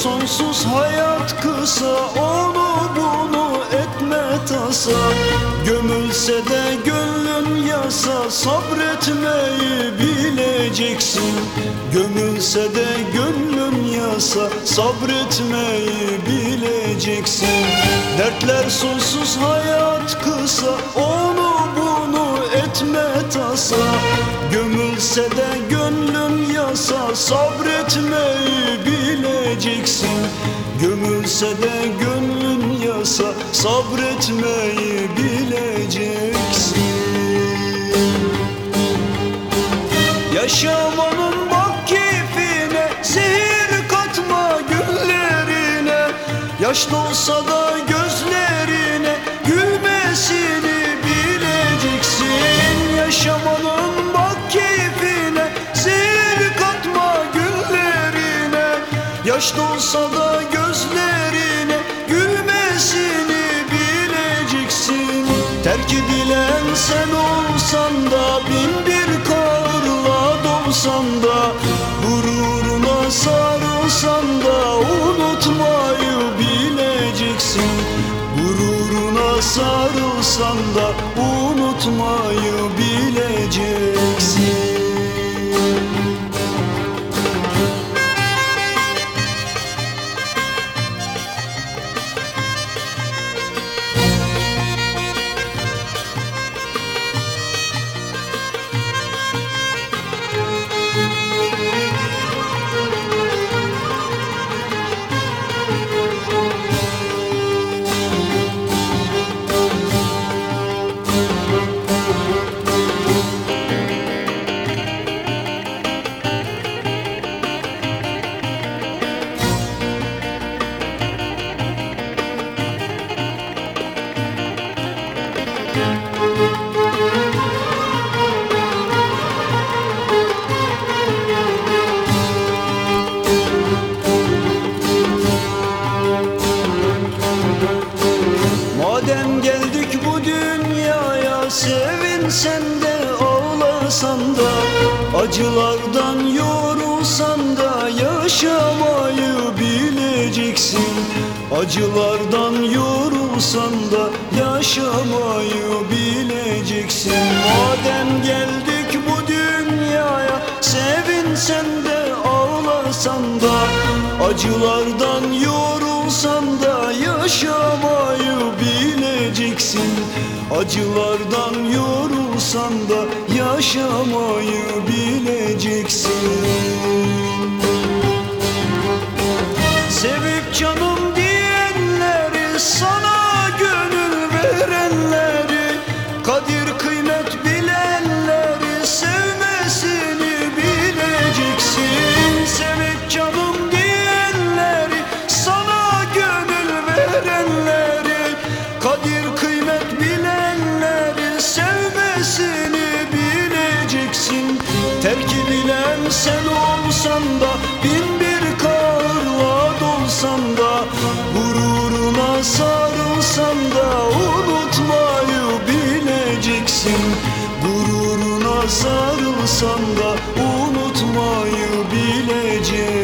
sonsuz hayat kısa, onu bunu etme tasa. Gömülse de gönlün yasa, sabretmeyi bileceksin. Gömülse de gönlün yasa, sabretmeyi bileceksin. Dertler sonsuz hayat kısa, onu bunu etme tasa. Gömülse de gönlün yasa, sabretmeyi bileceksin. Gömülse de gönlün yasa, sabretmeyi bileceksin. Yaşamanın bak keyfine, zehir katma günlerine. Yaş dolsa da gözlerine, gülmesini bileceksin. Yaşamanın bak keyfine, zehir katma günlerine. Yaş dolsa da gözlerine, gülmesini bileceksin. Terk edilen sen olsan da, bin bir karla dolsan da, gururuna sarılsan da unutmayı bileceksin. Gururuna sarılsan da unutmayı bileceksin. Madem geldik bu dünyaya, sevinsen de ağlasan da, acılardan yorulsan da yaşamayı bileceksin. Acılardan yorulsan da yaşamayı bileceksin. Madem geldik bu dünyaya, sevinsen de ağlasan da, acılardan yorulsan da yaşamayı bileceksin. Acılardan yorulsan da yaşamayı bileceksin. Sevip canım diyenleri, sana gönül verenleri, kadir kıymet bilenleri, sevmesini bileceksin. Sevip canım diyenleri, sana gönül verenleri, kadir kıymet bilenleri, sevmesini bileceksin. Terk edilen sen olsan da, bin bir karla dolsan da, gururuna sarılsan da unutmayı bileceksin. Gururuna sarılsan da unutmayı bileceksin.